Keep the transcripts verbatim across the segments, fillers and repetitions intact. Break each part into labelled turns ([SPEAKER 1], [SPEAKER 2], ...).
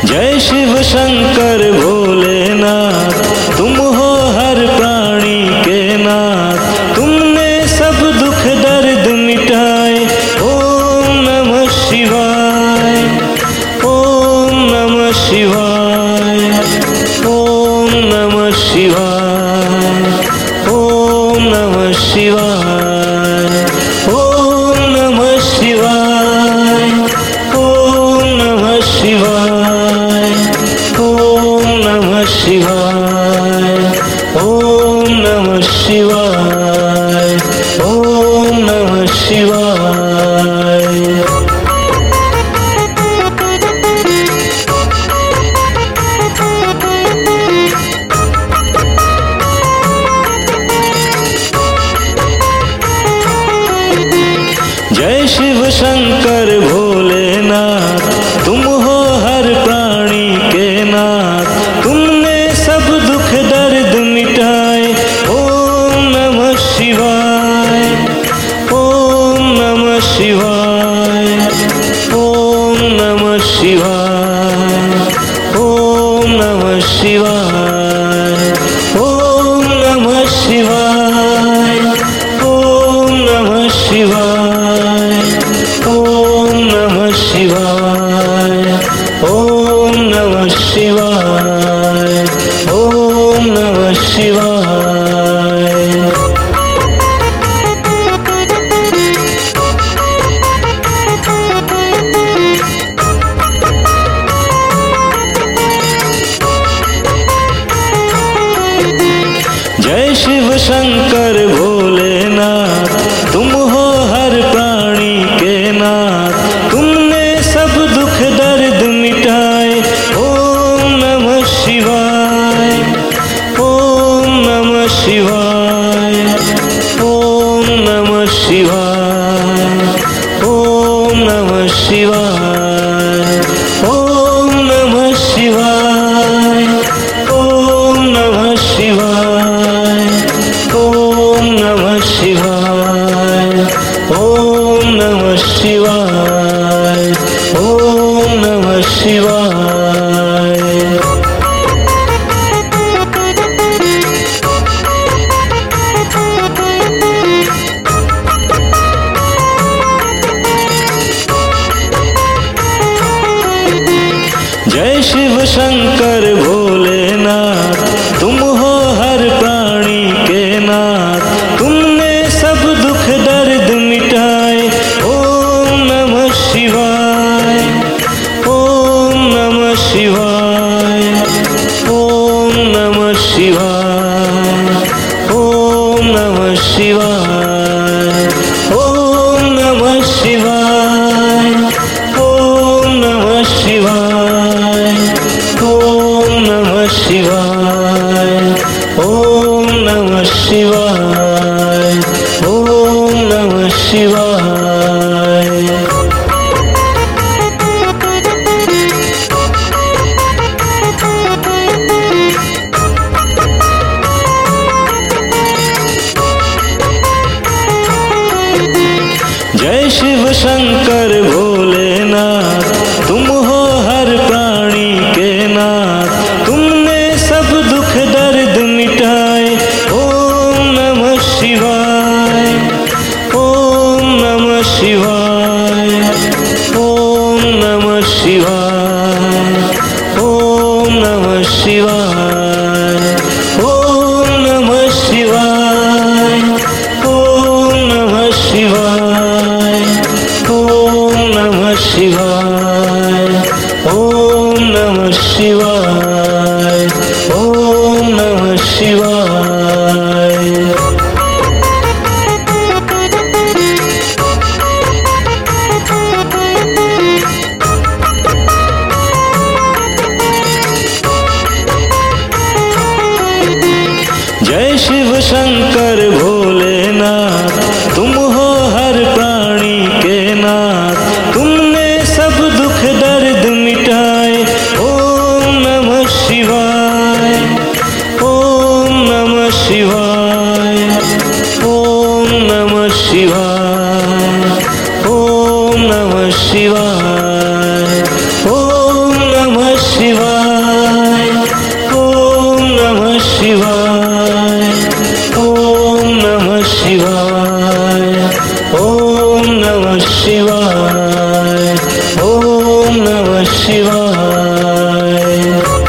[SPEAKER 1] जय शिव शंकर भोलेनाथ, तुम हो हर प्राणी के नाथ, तुमने सब दुख दर्द मिटाए। ओम नमः शिवाय, ओम नमः शिवाय, ओम नमः शिवाय, ओम नमः शिवाय, ओम नमः शिवाय, ओम नमः शिवाय, ओम नमः शिवाय, ओम नमः शिवाय, ओम नमः शिवाय। जय शिव शंकर भोलेनाथ, तुम हो हर प्राणी के नाथ, तुमने सब दुख दर्द मिटाए। ओम नमः शिवाय, ओम नमः शिवाय, ओम नमः शिवाय, ओम नमः शिवाय, ओम नमः शिवाय, ओम नमः शिवाय, ओम नमः शिवाय, ओम नमः शिवाय, ओम नमः शिवाय। जय शिव शंकर भोलेनाथ, तुम हो हर प्राणी के नाथ, तुमने सब दुख दर्द मिटाए। ओम नमः शिवाय, ओम नमः शिवाय, ओम नमः शिवाय, ओम नमः शिवाय, ओम नमः शिवाय, ओम नमः शिवाय, ओम नमः शिवाय, ओम नमः शिवाय, ओम नमः शिवाय। जय शिव शंकर भोलेनाथ, तुम हो हर प्राणी के नाथ, तुमने सब दुख दर्द मिटाए। ओम नमः शिवाय, ओम नमः शिवाय, ओम नमः शिवाय, ओम नमः शिवाय, ओम नमः शिवाय, ओम नमः शिवाय, ओम नमः शिवाय, ओम नमः शिवाय, ओम नमः शिवाय। जय शिव शंकर भोलेनाथ, तुम हो हर प्राणी के नाथ, तुमने सब दुख दर्द मिटाए। ओम नमः शिवाय, ओम नमः शिवाय, ओम नमः शिवाय, ओम नमः शिवाय, ओम नमः शिवाय, ओम नमः शिवाय, ओम नमः शिवाय, ओम नमः शिवाय, ओम नमः शिवाय। शिवाय।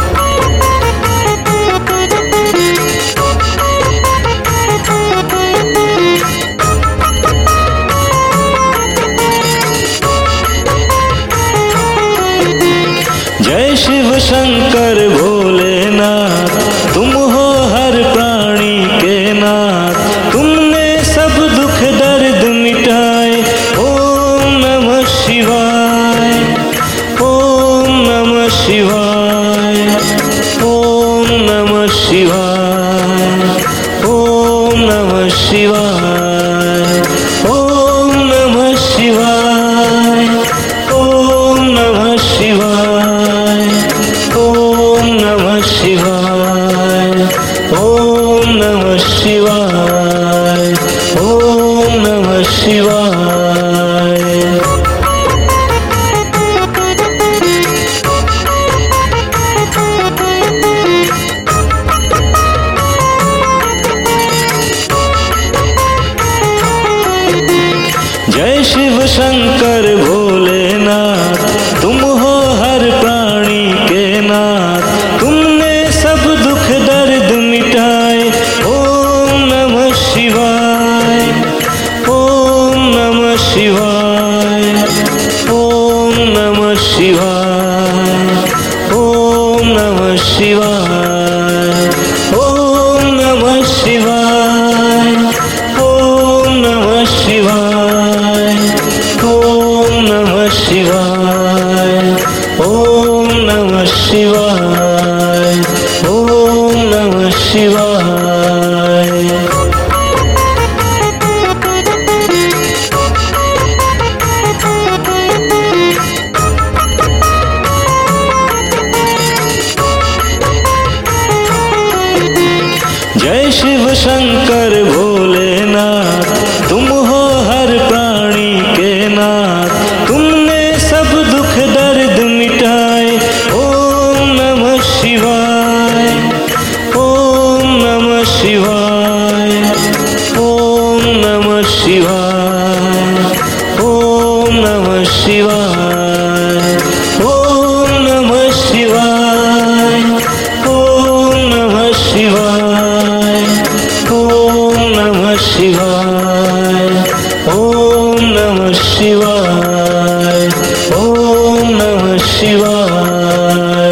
[SPEAKER 1] जय शिव शंकर भोलेनाथ, तुम हो हर प्राणी के नाथ, तुमने सब दुख दर्द मिटाए। ओम नमः शिवाय, ओम नमः शिवाय, ओम नमः शिवाय, ओम नमः शिवाय, ओम नमः शिवाय, ओम नमः शिवाय, ओम नमः शिवाय, ओम नमः शिवाय, ओम नमः शिवाय। जय शिव शंकर भोलेनाथ, तुम हो हर प्राणी के नाथ, तुमने सब दुख दर्द मिटाए। ओम नमः शिवाय, ओम नमः शिवाय, ओम नमः शिवाय, ओम नमः शिवाय, ओम नमः शिवाय, ओम नमः शिवाय, ओम नमः शिवाय, ओम नमः शिवाय, ओम नमः शिवाय। जय शिव शंकर भोलेनाथ, तुम हो हर प्राणी के नाथ, तुमने सब दुख दर्द मिटाए। ओम नमः शिवाय, ओम नमः शिवाय, ओम नमः शिवाय, ओम नमः शिवाय, ओम नमः शिवाय, ओम नमः शिवाय, ओम नमः शिवाय, ओम नमः शिवाय, ओम नमः शिवाय।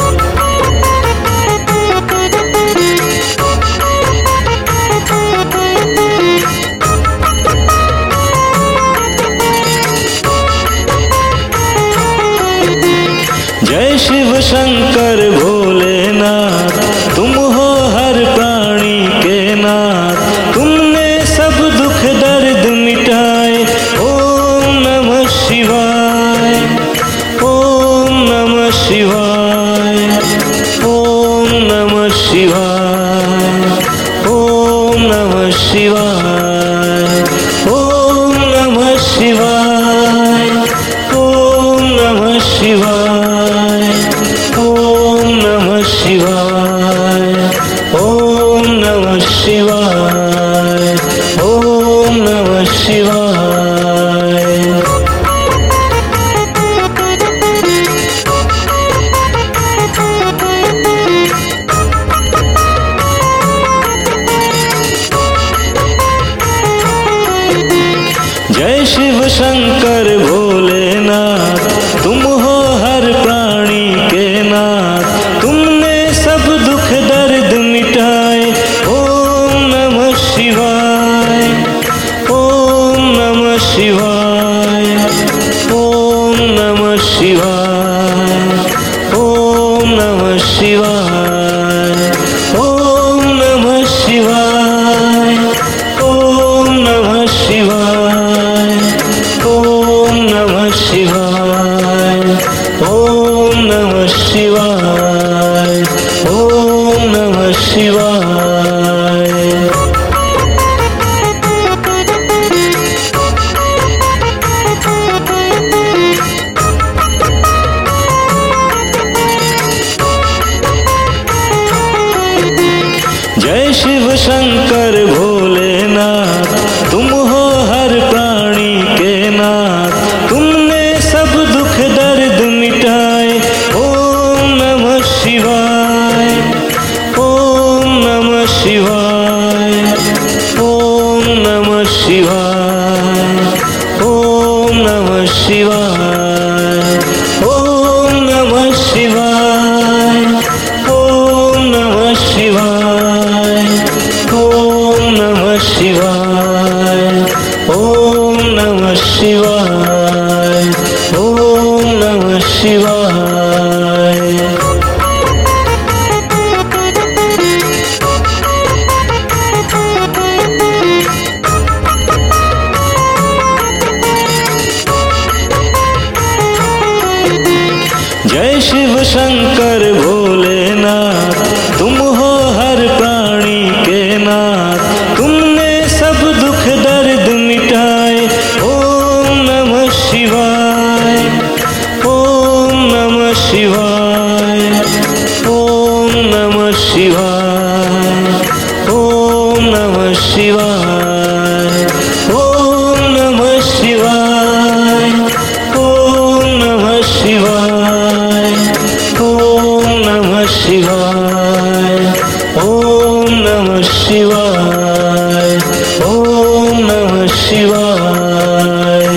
[SPEAKER 1] जय शिव शंकर भोलेनाथ, तुम हो हर प्राणी के नाथ, तुमने सब दुख दर्द मिटाए। ओम नमः शिवाय, ओम नमः शिवाय, ओम नमः शिवाय, ओम नमः शिवाय, ओम नमः शिवाय, ओम नमः शिवाय, ओम नमः शिवाय, ओम नमः शिवाय, ओम नमः शिवाय। जय शिव शंकर भोलेनाथ, तुम हो हर प्राणी के नाथ, तुमने सब दुख दर्द मिटाए। ओम नमः शिवाय, ओम नमः शिवाय, ओम नमः शिवाय, ओम नमः शिवाय, ओम नमः शिवाय, ओम नमः शिवाय, ओम नमः शिवाय, ओम नमः शिवाय, ओम नमः शिवाय। जय शिव शंकर भोलेनाथ, तुम हो हर प्राणी के नाथ, तुमने सब दुख दर्द मिटाए। शिवाय, ओम नमः शिवाय, ओम नमः शिवाय, ओम नमः शिवाय, ओम नमः शिवाय, ओम नमः शिवाय, ओम नमः शिवाय, ओम नमः शिवाय, ओम नमः शिवाय। जय शिव शंकर भोलेनाथ, तुम हो हर प्राणी के नाथ, तुमने सब दुख दर्द मिटाए। ओम नमः शिवाय, ओम नमः शिवाय, ओम नमः शिवाय, ओम नमः शिवाय, ओम नमः शिवाय, ओम नमः शिवाय, ओम नमः शिवाय, ओम नमः शिवाय, ओम नमः शिवाय।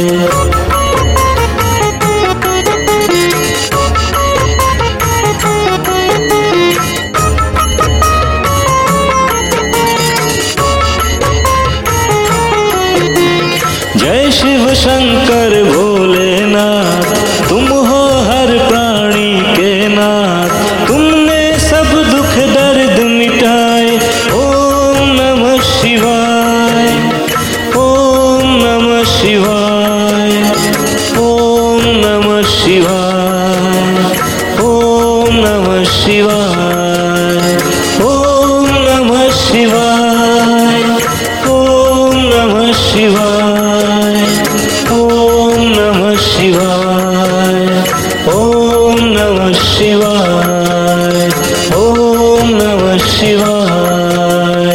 [SPEAKER 1] जय शिव शंकर भोलेनाथ, तुम हो हर प्राणी के नाथ, तुमने सब दुख दर्द मिटाए। ओम नमः शिवाय, ओम नमः शिवाय, ओम नमः शिवाय, ओम नमः शिवाय, ओम नमः शिवाय, ओम नमः शिवाय, ओम नमः शिवाय, ओम नमः शिवाय, ओम नमः शिवाय।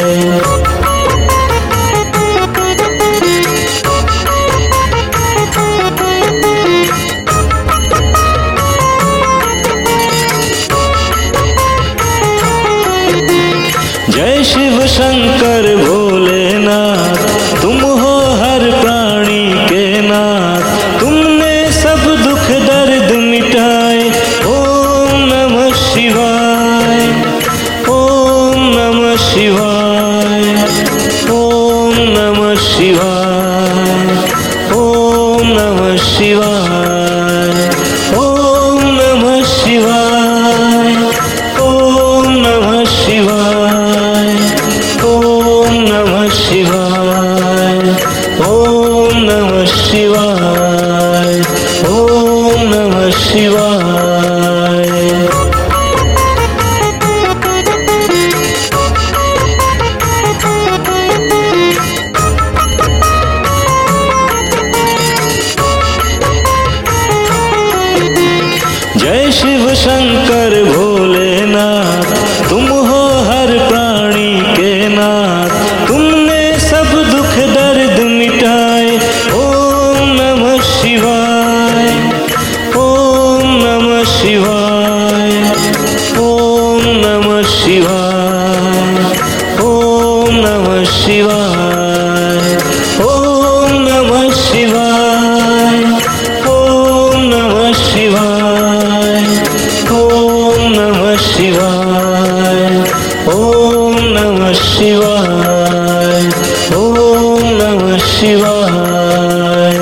[SPEAKER 1] जय शिव शंकर भोलेनाथ, तुम हो हर प्राणी के नाथ, तुमने सब दुख दर्द मिटाए। ओम नमः शिवाय, ओम नमः शिवाय, ओम नमः शिवाय, ओम नमः शिवाय, ओम नमः शिवाय, ओम नमः शिवाय, ओम नमः शिवाय, ओम नमः शिवाय, ओम नमः शिवाय। जय शिव शंकर भोलेनाथ, तुम हो हर प्राणी के नाथ, तुमने सब दुख दर्द मिटाए। ओम नमः शिवाय, ओम नमः शिवाय, ओम नमः शिवाय, ओम नमः शिवाय, ओम नमः शिवाय, ओम नमः शिवाय, ओम नमः शिवाय, ओम नमः शिवाय, ओम नमः शिवाय।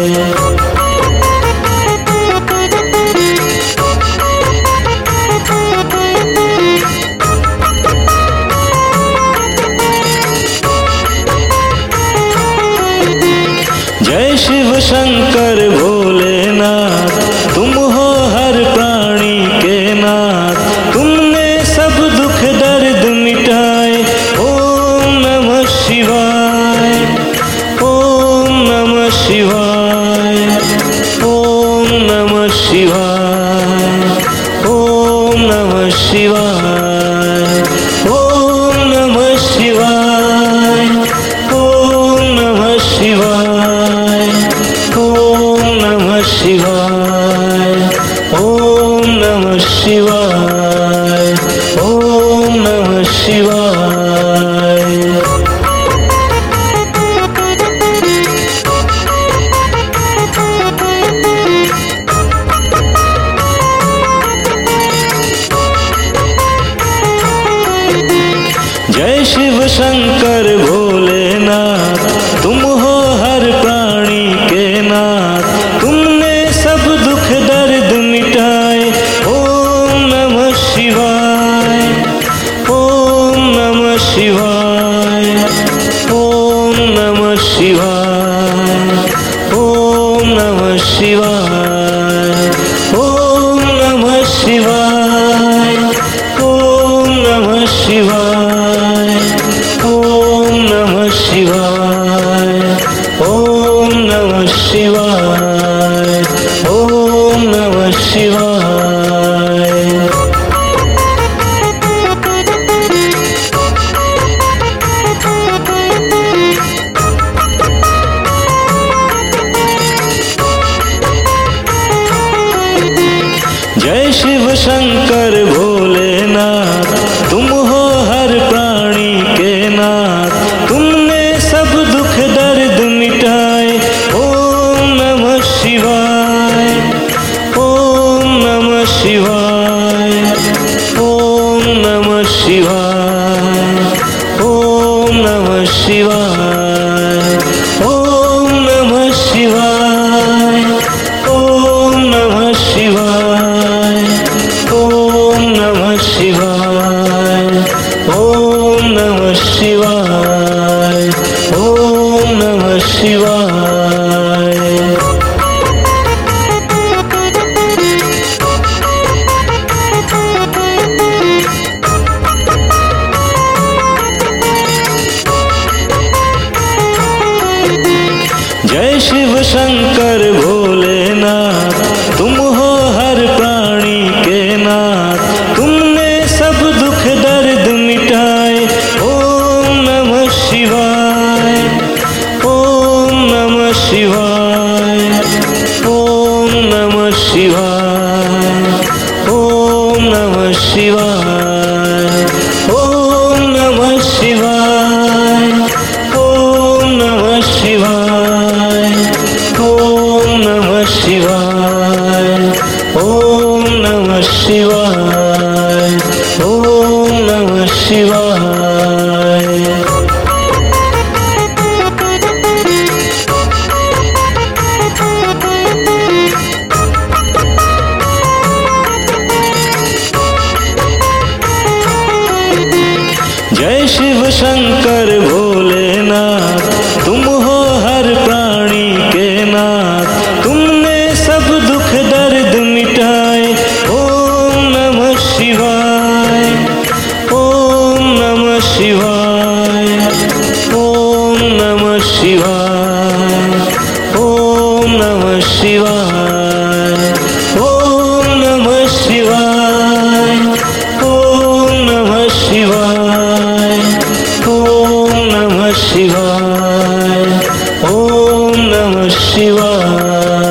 [SPEAKER 1] जय शिव शंकर भोलेनाथ, तुम हो हर प्राणी के नाथ, तुमने सब दुख दर्द मिटाए। ओम नमः शिवाय, ओम नमः शिवाय, ओम नमः शिवाय, ओम नमः शिवाय, ओम नमः शिवाय, ओम नमः शिवाय, ओम नमः शिवाय, ओम नमः शिवाय, शिव शंकर भोलेनाथ, तुम हो हर प्राणी के नाथ, तुमने सब दुख दर्द मिटाए। ओम नमः शिवाय, ओम नमः शिवाय, ओम नमः शिवाय, ओम नमः शिवाय, ओम नमः शिवाय, ओम नमः शिवाय, ओम नमः शिवाय, ओम नमः शिवाय, ओम नमः शिवाय। जय शिव शंकर भोलेनाथ, तुम हो हर प्राणी के नाथ, तुमने सब दुख दर्द मिटाए। ओम नमः शिवाय, ओम नमः शिवाय, ओम नमः शिवाय, ओम नमः शिवाय, ओम नमः शिवाय, ओम नमः शिवाय, ओम नमः शिवाय, ओम नमः शिवाय, ओम नमः शिवाय। जय शिव शंकर भोलेनाथ, तुम हो हर प्राणी के नाथ, तुमने सब दुख दर्द मिटाए। ओम नमः शिवाय, ओम नमः शिवाय, ओम नमः शिवाय, ओम नमः शिवाय, ओम नमः शिवाय, ओम नमः शिवाय, ओम नमः शिवाय, ओम नमः शिवाय, ओम नमः शिवाय। जय शिव शंकर भोलेनाथ, तुम हो हर प्राणी के नाथ, तुमने सब दुख दर्द मिटाए। ओम नमः शिवाय, ओम नमः शिवाय, ओम नमः शिवाय, ओम नमः शिवाय, ओम नमः शिवाय, ओम नमः शिवाय, ओम नमः शिवाय, ओम नमः शिवाय।